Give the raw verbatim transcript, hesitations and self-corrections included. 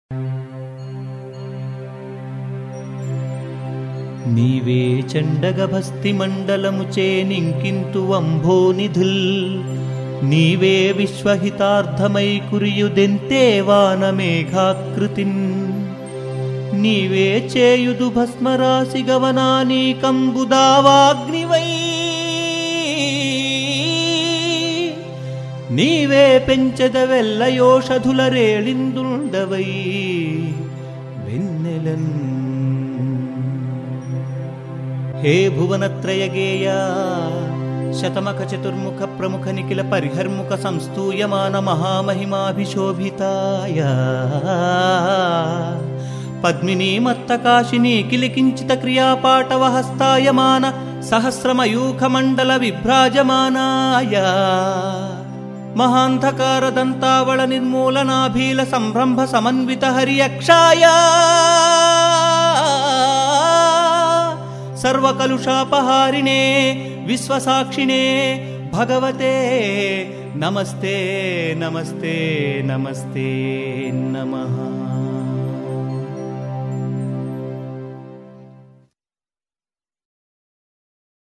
నీవే చండగభస్తి మండలముచే నింకింతు అంభోనిధుల్ నీవే విశ్వహితార్థమై కురియుదెంతే వానమేఘాకృతిన్ నీవే చేయుదు భస్మరాశి గవనానీ కంబుదావాగ్నివై నీవే పెంచెదవెల్లయోషధుల రేళిందుండవై వెన్నెలన్ హే భువనత్రయగేయ శతమఖ చతుర్ముఖ ప్రముఖ నిఖిల పరిహర్ముఖ సంస్తూయమాన మహామహిమాభిశోభితాయ పద్మినీ మత్తకాశిని కిలికించిత క్రియాపాటవ హస్తాయమాన సహస్రమయూఖ మండల విభ్రాజమానాయ మహాంధకార దంతావళ నిర్మూలనాభీల సంరంభ సమన్విత హరియక్షాయ సర్వకలుషాపహారిణే విశ్వసాక్షిణే భగవతే నమస్తే నమస్తే నమస్తే నమః.